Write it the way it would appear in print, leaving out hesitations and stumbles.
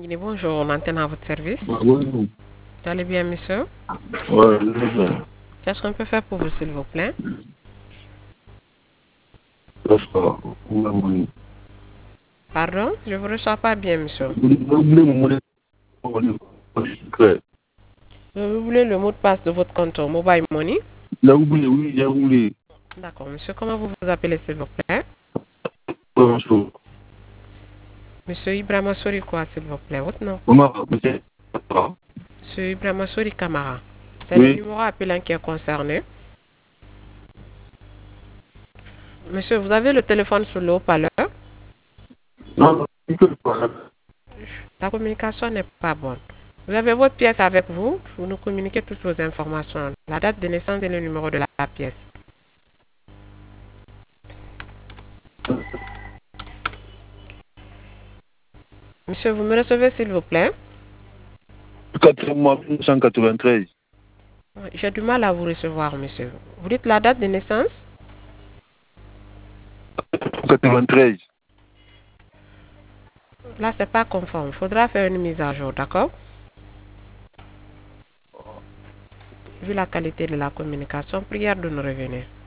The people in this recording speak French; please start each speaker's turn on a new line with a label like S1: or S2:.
S1: Guinée, bonjour, on antenne à votre service.
S2: Oui,
S1: Vous allez bien, monsieur?
S2: ouais, je vais bien.
S1: Qu'est-ce qu'on peut faire pour vous, s'il vous plaît?
S2: Ça sera. Oui.
S1: Pardon? Je ne vous reçois pas bien, monsieur.
S2: Vous voulez me monnaie secret.
S1: Vous voulez le mot de passe de votre compte Mobile Money?
S2: Là, vous voulez, oui, là, vous voulez.
S1: D'accord, monsieur, comment vous vous appelez, s'il vous plaît?
S2: Bonjour.
S1: Monsieur Ibrahima Sori, quoi, s'il vous plaît? Votre nom?
S2: Comment peut-être?
S1: Monsieur Ibrahima Sori Kamara. C'est le
S2: Oui.
S1: numéro appelant qui est concerné. Monsieur, vous avez le téléphone sur le haut-parleur?
S2: Non, il peut pas.
S1: La communication n'est pas bonne. Vous avez votre pièce avec vous. Vous nous communiquez toutes vos informations. La date de naissance et le numéro de la pièce. Monsieur, vous me recevez, s'il vous plaît?
S2: 1993.
S1: J'ai du mal à vous recevoir, monsieur. Vous dites la date de naissance?
S2: 93.
S1: Là, c'est pas conforme. Il faudra faire une mise à jour, d'accord? Vu la qualité de la communication, prière de nous revenir.